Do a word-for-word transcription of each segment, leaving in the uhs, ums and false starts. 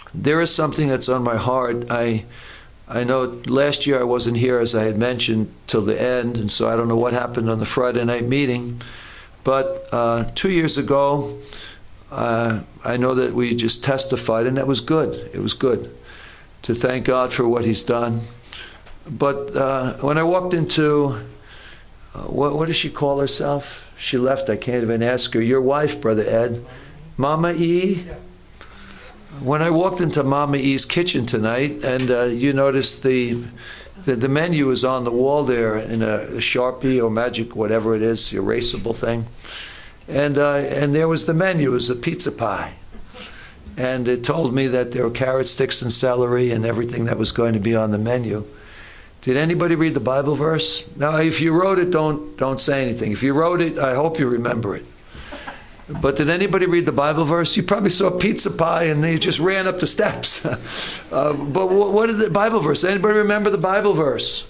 there is something that's on my heart. I I know last year I wasn't here, as I had mentioned, till the end, and so I don't know what happened on the Friday night meeting. But uh, two years ago, uh, I know that we just testified, and that was good. It was good to thank God for what He's done. But uh, when I walked into, uh, what, what does she call herself? She left, I can't even ask her. Your wife, Brother Ed. Mama E? When I walked into Mama E's kitchen tonight, and uh, you noticed the, the the menu is on the wall there in a, a Sharpie or Magic, whatever it is, erasable thing, and uh, and there was the menu, it was a pizza pie, and it told me that there were carrot sticks and celery and everything that was going to be on the menu. Did anybody read the Bible verse? Now, if you wrote it, don't don't say anything. If you wrote it, I hope you remember it. But did anybody read the Bible verse? You probably saw pizza pie and they just ran up the steps. uh, but what, what is the Bible verse? Anybody remember the Bible verse?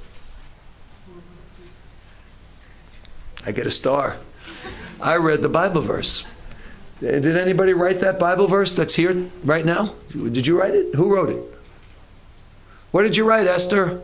I get a star. I read the Bible verse. Did anybody write that Bible verse that's here right now? Did you write it? Who wrote it? What did you write, Esther?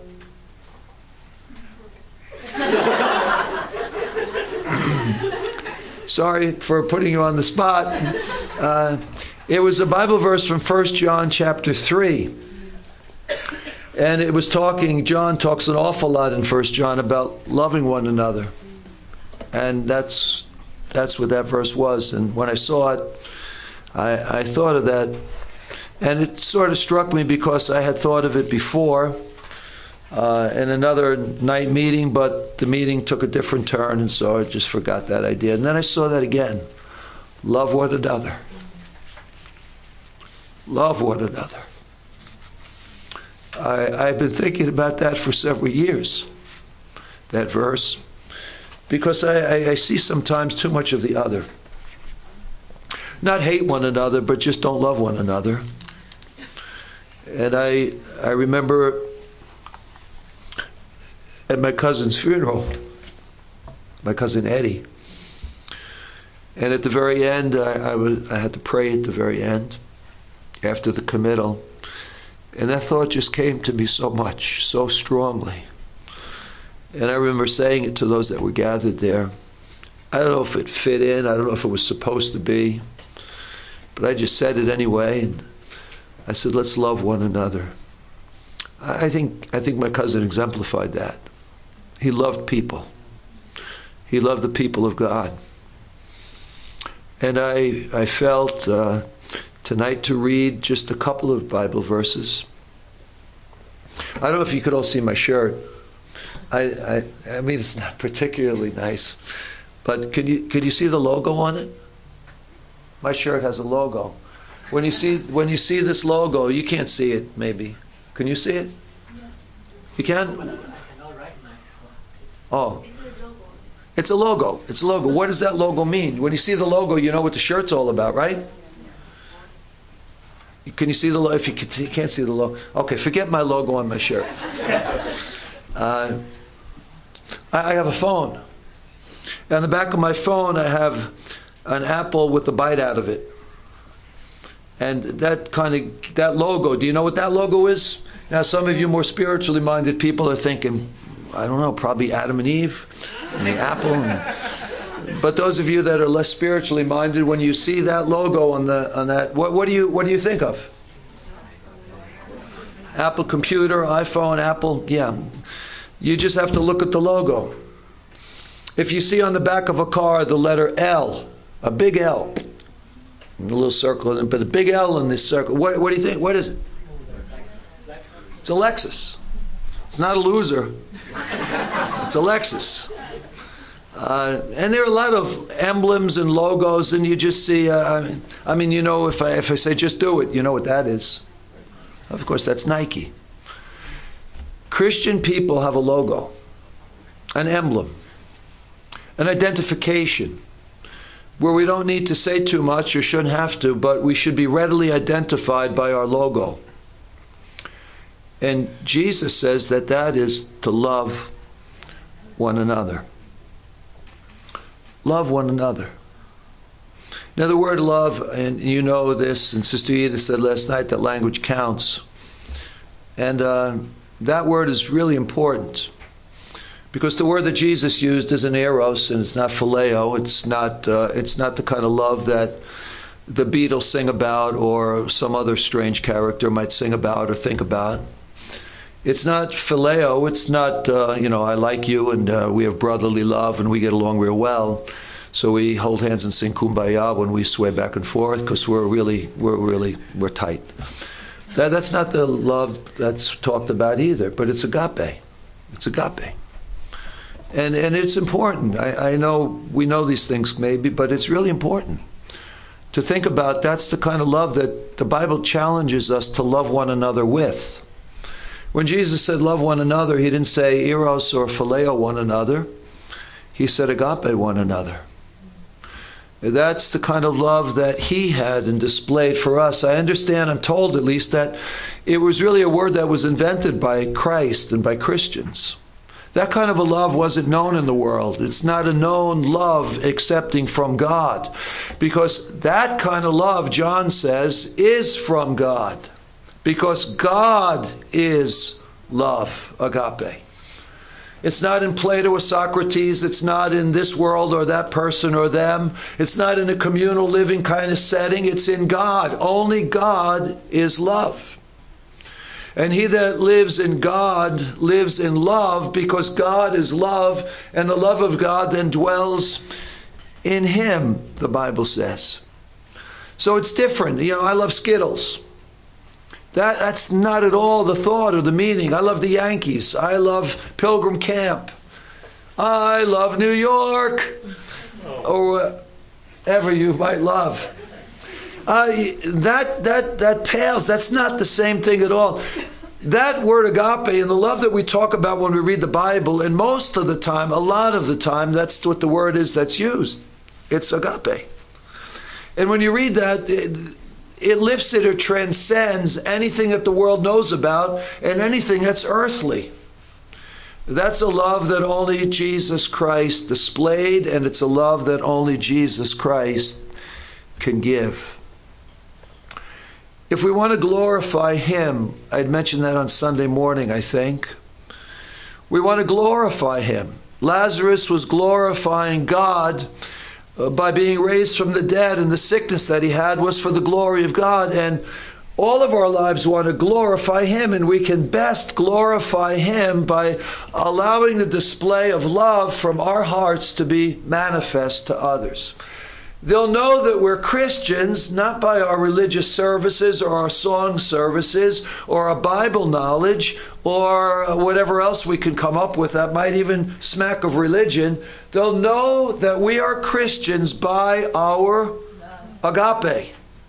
Sorry for putting you on the spot. Uh, it was a Bible verse from First John chapter three. And it was talking, John talks an awful lot in First John about loving one another. And that's that's what that verse was. And when I saw it, I, I thought of that. And it sort of struck me because I had thought of it before uh, in another night meeting, but the meeting took a different turn, and so I just forgot that idea. And then I saw that again. Love one another. Love one another. I, I've been thinking about that for several years, that verse, because I, I, I see sometimes too much of the other. Not hate one another, but just don't love one another. And I I remember at my cousin's funeral, my cousin Eddie, and at the very end, I, I, was, I had to pray at the very end, after the committal, and that thought just came to me so much, so strongly. And I remember saying it to those that were gathered there. I don't know if it fit in, I don't know if it was supposed to be, but I just said it anyway, and I said, let's love one another. I think I think my cousin exemplified that. He loved people. He loved the people of God. And I I felt uh, tonight to read just a couple of Bible verses. I don't know if you could all see my shirt. I I, I mean, it's not particularly nice, but could you could you see the logo on it? My shirt has a logo. When you see when you see this logo, you can't see it. Maybe can you see it? You can. Oh, it's a logo. It's a logo. What does that logo mean? When you see the logo, you know what the shirt's all about, right? Can you see the logo? If you can't see the logo, okay, forget my logo on my shirt. Uh, I have a phone. On the back of my phone, I have an apple with the bite out of it. And that kind of, that logo, do you know what that logo is? Now, some of you more spiritually minded people are thinking, I don't know, probably Adam and Eve and the apple. And, but those of you that are less spiritually minded, when you see that logo on the on that, what, what do you what do you think of? Apple computer, iPhone, Apple, yeah. You just have to look at the logo. If you see on the back of a car the letter L, a big L, a little circle, but a big L in this circle, what, what do you think? What is it? It's a Lexus. It's not a loser. It's a Lexus. Uh, and there are a lot of emblems and logos, and you just see, uh, I, mean, I mean, you know, if I, if I say just do it, you know what that is. Of course, that's Nike. Christian people have a logo, an emblem, an identification, where we don't need to say too much or shouldn't have to, but we should be readily identified by our logo. And Jesus says that that is to love one another. Love one another. Now the word love, and you know this, and Sister Edith said last night that language counts. And uh, that word is really important. Because the word that Jesus used is an eros, and it's not phileo. It's not, uh, it's not the kind of love that the Beatles sing about or some other strange character might sing about or think about. It's not phileo. It's not, uh, you know, I like you and uh, we have brotherly love and we get along real well. So we hold hands and sing Kumbaya when we sway back and forth because we're really, we're really, we're tight. That, that's not the love that's talked about either, but it's agape. It's agape. And and it's important. I, I know we know these things maybe, but it's really important to think about. That's the kind of love that the Bible challenges us to love one another with. When Jesus said love one another, he didn't say eros or phileo one another. He said agape one another. That's the kind of love that he had and displayed for us. I understand, I'm told at least, that it was really a word that was invented by Christ and by Christians. That kind of a love wasn't known in the world. It's not a known love accepting from God. Because that kind of love, John says, is from God. Because God is love, agape. It's not in Plato or Socrates. It's not in this world or that person or them. It's not in a communal living kind of setting. It's in God. Only God is love. And he that lives in God lives in love because God is love, and the love of God then dwells in him, the Bible says. So it's different. You know, I love Skittles. That, that's not at all the thought or the meaning. I love the Yankees. I love Pilgrim Camp. I love New York. Or whatever you might love. Uh, that that that pales. That's not the same thing at all. That word agape and the love that we talk about when we read the Bible, and most of the time, a lot of the time, that's what the word is that's used. It's agape. And when you read that, it, it lifts it or transcends anything that the world knows about and anything that's earthly. That's a love that only Jesus Christ displayed, and it's a love that only Jesus Christ can give. If we want to glorify him, I'd mentioned that on Sunday morning, I think. We want to glorify him. Lazarus was glorifying God uh, by being raised from the dead, and the sickness that he had was for the glory of God. And all of our lives want to glorify him, and we can best glorify him by allowing the display of love from our hearts to be manifest to others. They'll know that we're Christians not by our religious services or our song services or our Bible knowledge or whatever else we can come up with that might even smack of religion. They'll know that we are Christians by our agape,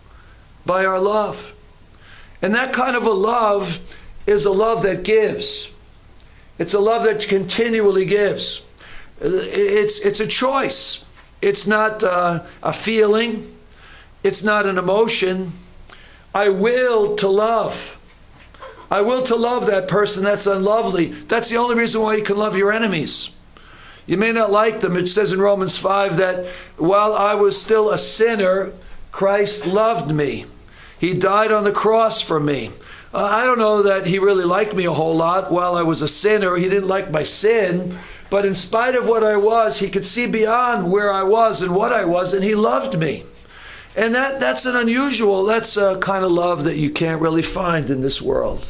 by our love. And that kind of a love is a love that gives. It's a love that continually gives. It's, it's a choice. It's not uh, a feeling. It's not an emotion. I will to love. I will to love that person that's unlovely. That's the only reason why you can love your enemies. You may not like them. It says in Romans five that while I was still a sinner, Christ loved me. He died on the cross for me. Uh, I don't know that he really liked me a whole lot while I was a sinner. He didn't like my sin. But in spite of what I was, he could see beyond where I was and what I was, and he loved me. And that, that's an unusual, that's a kind of love that you can't really find in this world.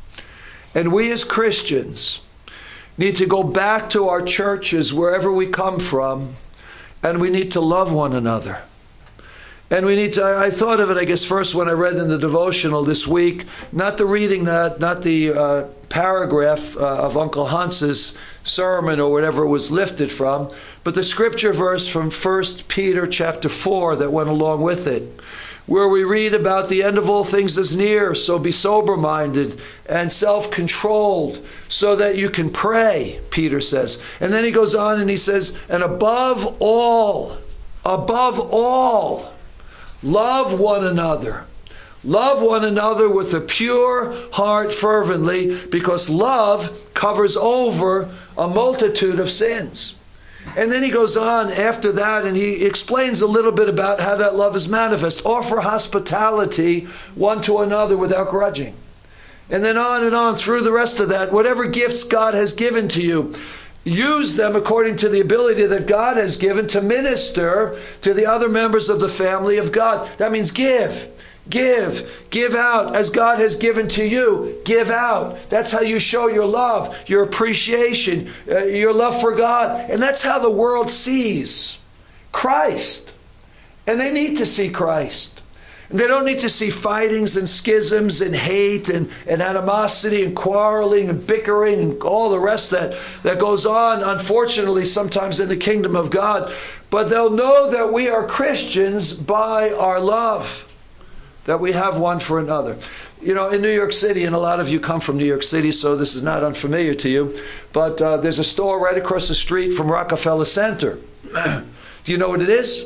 And we as Christians need to go back to our churches, wherever we come from, and we need to love one another. And we need to, I thought of it, I guess, first when I read in the devotional this week, not the reading that, not the uh, paragraph uh, of Uncle Hans's sermon or whatever it was lifted from, but the scripture verse from First Peter chapter four that went along with it, where we read about the end of all things is near, so be sober-minded and self-controlled so that you can pray, Peter says. And then he goes on and he says, and above all, above all, love one another. Love one another with a pure heart fervently, because love covers over a multitude of sins. And then he goes on after that and he explains a little bit about how that love is manifest. Offer hospitality one to another without grudging. And then on and on through the rest of that, whatever gifts God has given to you, use them according to the ability that God has given to minister to the other members of the family of God. That means give. Give, give out as God has given to you. Give out. That's how you show your love, your appreciation, uh, your love for God. And that's how the world sees Christ. And they need to see Christ. And they don't need to see fightings and schisms and hate and, and animosity and quarreling and bickering and all the rest that, that goes on, unfortunately, sometimes in the kingdom of God. But they'll know that we are Christians by our love, that we have one for another. You know, in New York City, and a lot of you come from New York City, so this is not unfamiliar to you, but uh, there's a store right across the street from Rockefeller Center. Do you know what it is?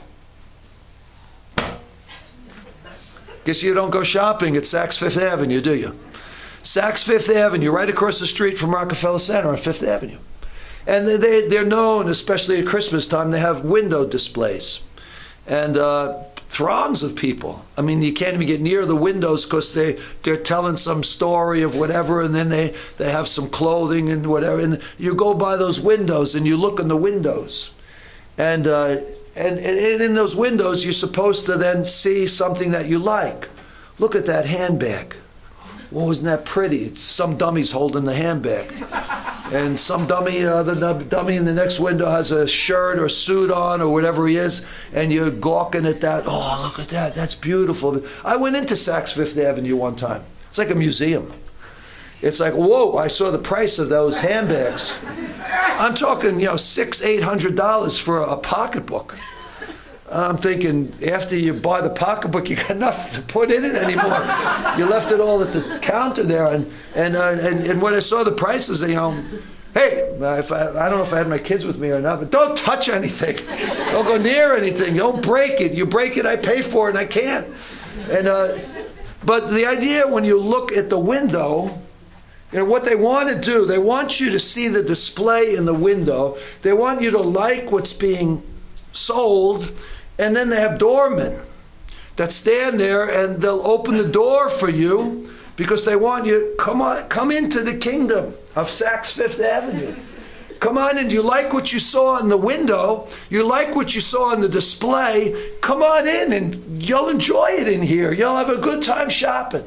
Guess you don't go shopping at Saks Fifth Avenue, do you? Saks Fifth Avenue, right across the street from Rockefeller Center on Fifth Avenue. And they, they're known, especially at Christmas time, they have window displays. And uh, throngs of people. I mean, you can't even get near the windows because they, they're telling some story of whatever, and then they, they have some clothing and whatever. And you go by those windows and you look in the windows. And, uh, and, and in those windows, you're supposed to then see something that you like. Look at that handbag. Well, isn't that pretty? It's some dummy's holding the handbag. And some dummy, uh, the dummy in the next window has a shirt or suit on or whatever he is, and you're gawking at that. Oh, look at that. That's beautiful. I went into Saks Fifth Avenue one time. It's like a museum. It's like, whoa, I saw the price of those handbags. I'm talking, you know, six, eight hundred dollars for a pocketbook. I'm thinking, after you buy the pocketbook, you got nothing to put in it anymore. You left it all at the counter there, and and uh, and, and when I saw the prices, you know, hey, if I, I don't know if I had my kids with me or not, but don't touch anything. Don't go near anything. Don't break it. You break it, I pay for it, and I can't. And uh, but the idea when you look at the window, you know, what they want to do, they want you to see the display in the window. They want you to like what's being sold. And then they have doormen that stand there and they'll open the door for you because they want you, come on, come into the kingdom of Saks Fifth Avenue. Come on in. You like what you saw in the window. You like what you saw in the display. Come on in and you'll enjoy it in here. You'll have a good time shopping.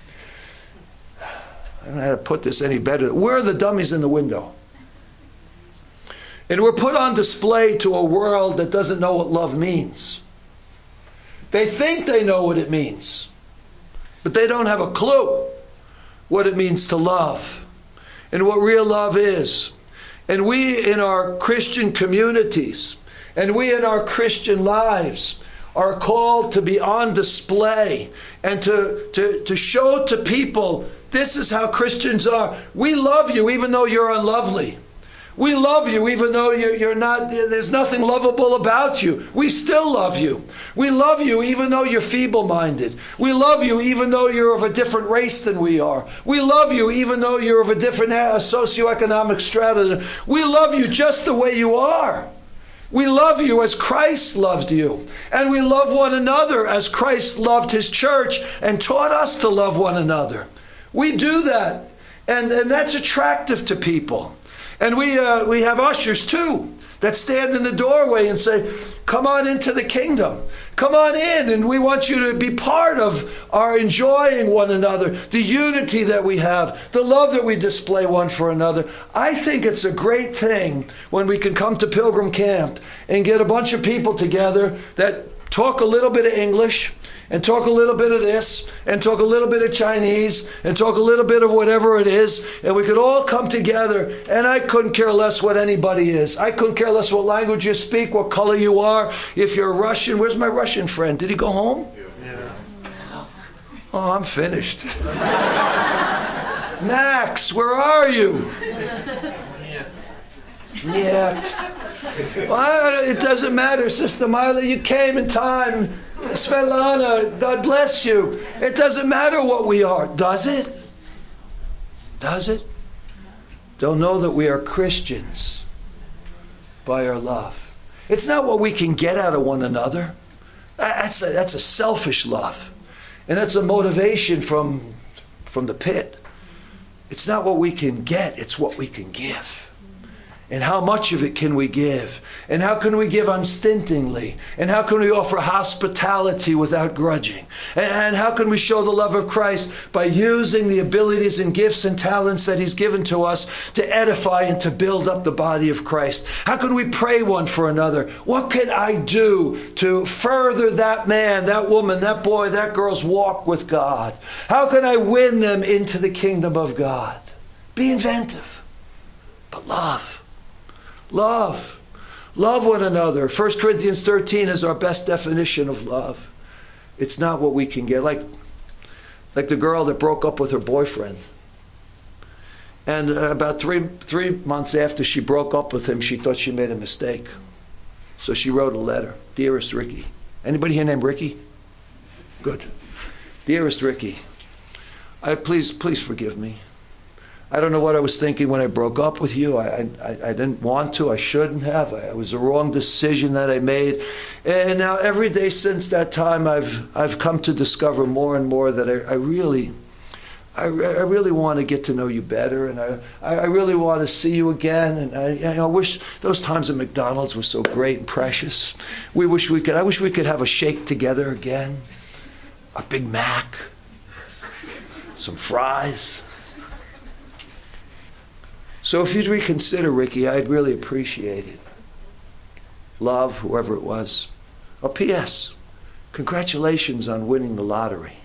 I don't know how to put this any better. We're the dummies in the window. And we're put on display to a world that doesn't know what love means. They think they know what it means, but they don't have a clue what it means to love and what real love is. And we in our Christian communities and we in our Christian lives are called to be on display and to, to, to show to people, this is how Christians are. We love you even though you're unlovely. We love you even though you're, you're not, there's nothing lovable about you. We still love you. We love you even though you're feeble-minded. We love you even though you're of a different race than we are. We love you even though you're of a different socioeconomic strata. We love you just the way you are. We love you as Christ loved you. And we love one another as Christ loved his church and taught us to love one another. We do that. And, and that's attractive to people. And we uh, we have ushers too that stand in the doorway and say, come on into the kingdom. Come on in, and we want you to be part of our enjoying one another, the unity that we have, the love that we display one for another. I think it's a great thing when we can come to Pilgrim Camp and get a bunch of people together that talk a little bit of English, and talk a little bit of this, and talk a little bit of Chinese, and talk a little bit of whatever it is, and we could all come together, and I couldn't care less what anybody is. I couldn't care less what language you speak, what color you are. If you're Russian, where's my Russian friend? Did he go home? Yeah. Oh, I'm finished. Max, where are you? Yet. Well, it doesn't matter, Sister Mila, you came in time. Svetlana, God bless you. It doesn't matter what we are, does it? Does it? They'll know that we are Christians by our love. It's not what we can get out of one another. That's a, that's a selfish love. And that's a motivation from, from the pit. It's not what we can get, it's what we can give. And how much of it can we give? And how can we give unstintingly? And how can we offer hospitality without grudging? And, and how can we show the love of Christ by using the abilities and gifts and talents that he's given to us to edify and to build up the body of Christ? How can we pray one for another? What can I do to further that man, that woman, that boy, that girl's walk with God? How can I win them into the kingdom of God? Be inventive, but love. Love. Love one another. First Corinthians thirteen is our best definition of love. It's not what we can get. Like, like the girl that broke up with her boyfriend. And uh, about three, three months after she broke up with him, she thought she made a mistake. So she wrote a letter. Dearest Ricky. Anybody here named Ricky? Good. Dearest Ricky, I, please, please forgive me. I don't know what I was thinking when I broke up with you. I, I, I didn't want to. I shouldn't have. I, it was a wrong decision that I made. And now every day since that time, I've I've come to discover more and more that I, I really, I, I really want to get to know you better, and I I really want to see you again. And I, I wish those times at McDonald's were so great and precious. We wish we could. I wish we could have a shake together again, a Big Mac, some fries. So if you'd reconsider, Ricky, I'd really appreciate it. Love, whoever it was. Oh, P S Congratulations on winning the lottery.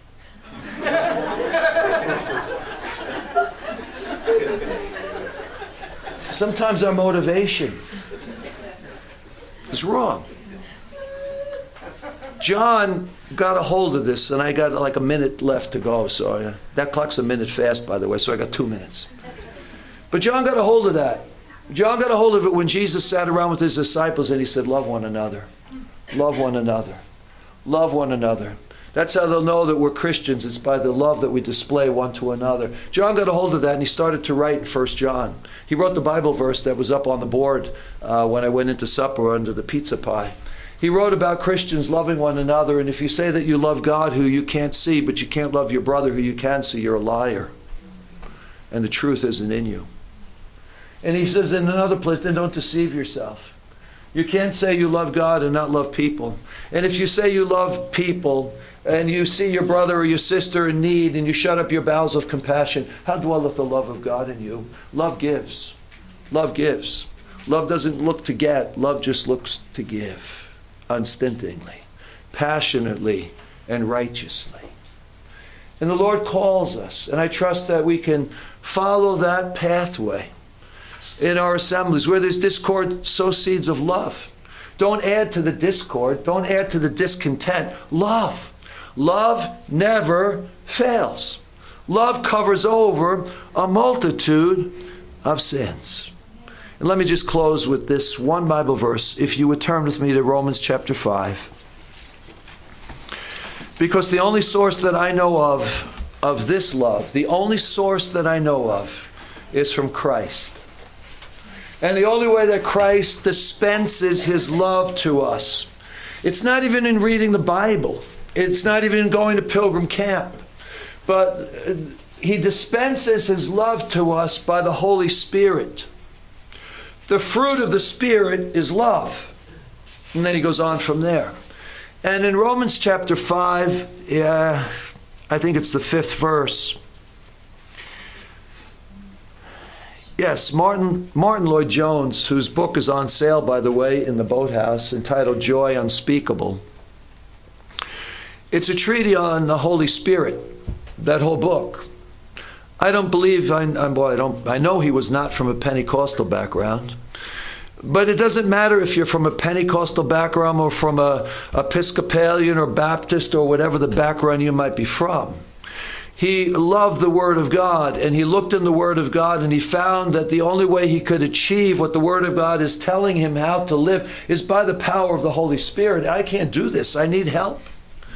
Sometimes our motivation is wrong. John got a hold of this, and I got like a minute left to go. So uh, that clock's a minute fast, by the way, so I got two minutes. But John got a hold of that. John got a hold of it when Jesus sat around with his disciples and he said, love one another. Love one another. Love one another. That's how they'll know that we're Christians. It's by the love that we display one to another. John got a hold of that and he started to write in First John. He wrote the Bible verse that was up on the board uh, when I went into supper under the pizza pie. He wrote about Christians loving one another, and if you say that you love God who you can't see, but you can't love your brother who you can see, you're a liar. And the truth isn't in you. And he says in another place, then don't deceive yourself. You can't say you love God and not love people. And if you say you love people and you see your brother or your sister in need and you shut up your bowels of compassion, how dwelleth the love of God in you? Love gives. Love gives. Love doesn't look to get. Love just looks to give. Unstintingly, passionately, and righteously. And the Lord calls us, and I trust that we can follow that pathway in our assemblies. Where there's discord, sow seeds of love. Don't add to the discord. Don't add to the discontent. Love. Love never fails. Love covers over a multitude of sins. And let me just close with this one Bible verse. If you would turn with me to Romans chapter five. Because the only source that I know of, of this love, the only source that I know of is from Christ. And the only way that Christ dispenses his love to us, it's not even in reading the Bible. It's not even in going to pilgrim camp. But he dispenses his love to us by the Holy Spirit. The fruit of the Spirit is love. And then he goes on from there. And in Romans chapter five, yeah, I think it's the fifth verse. Yes, Martin, Martin Lloyd-Jones, whose book is on sale, by the way, in the Boathouse, entitled Joy Unspeakable. It's a treatise on the Holy Spirit, that whole book. I don't believe, I, I'm, well, I, don't, I know he was not from a Pentecostal background. But it doesn't matter if you're from a Pentecostal background or from a Episcopalian or Baptist or whatever the background you might be from. He loved the Word of God, and he looked in the Word of God, and he found that the only way he could achieve what the Word of God is telling him how to live is by the power of the Holy Spirit. I can't do this. I need help.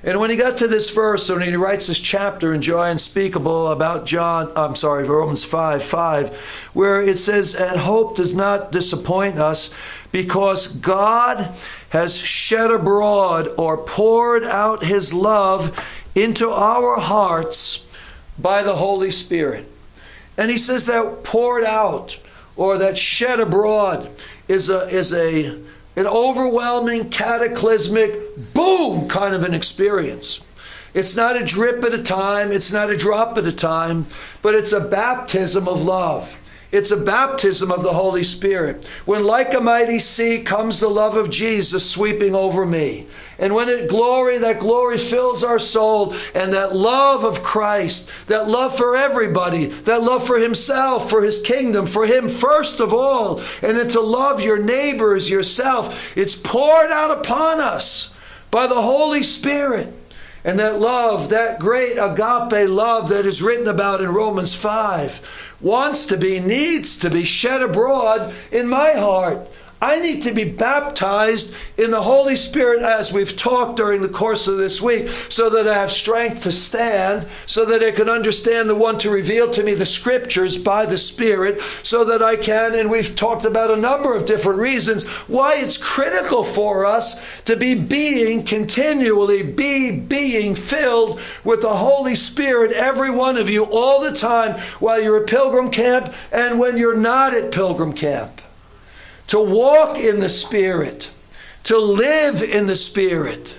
And when he got to this verse, when he writes this chapter in Joy Unspeakable about John, I'm sorry, Romans five, five, where it says, and hope does not disappoint us because God has shed abroad or poured out his love into our hearts by the Holy Spirit. And he says that poured out or that shed abroad is a, is a, an overwhelming, cataclysmic, boom kind of an experience. It's not a drip at a time. It's not a drop at a time, but it's a baptism of love. It's a baptism of the Holy Spirit. When like a mighty sea comes the love of Jesus sweeping over me. And when it glory, that glory fills our soul, and that love of Christ, that love for everybody, that love for himself, for his kingdom, for him first of all, and then to love your neighbor as yourself, it's poured out upon us by the Holy Spirit. And that love, that great agape love that is written about in Romans five, wants to be, needs to be shed abroad in my heart. I need to be baptized in the Holy Spirit as we've talked during the course of this week, so that I have strength to stand, so that I can understand the one to reveal to me the scriptures by the Spirit, so that I can, and we've talked about a number of different reasons why it's critical for us to be being, continually be being filled with the Holy Spirit, every one of you, all the time, while you're at Pilgrim Camp and when you're not at Pilgrim Camp. To walk in the Spirit, to live in the Spirit.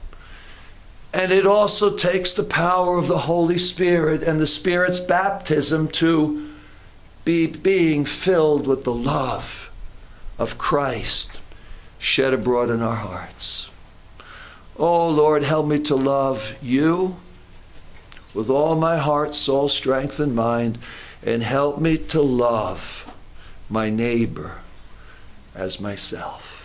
And it also takes the power of the Holy Spirit and the Spirit's baptism to be being filled with the love of Christ shed abroad in our hearts. Oh, Lord, help me to love you with all my heart, soul, strength, and mind, and help me to love my neighbor as myself.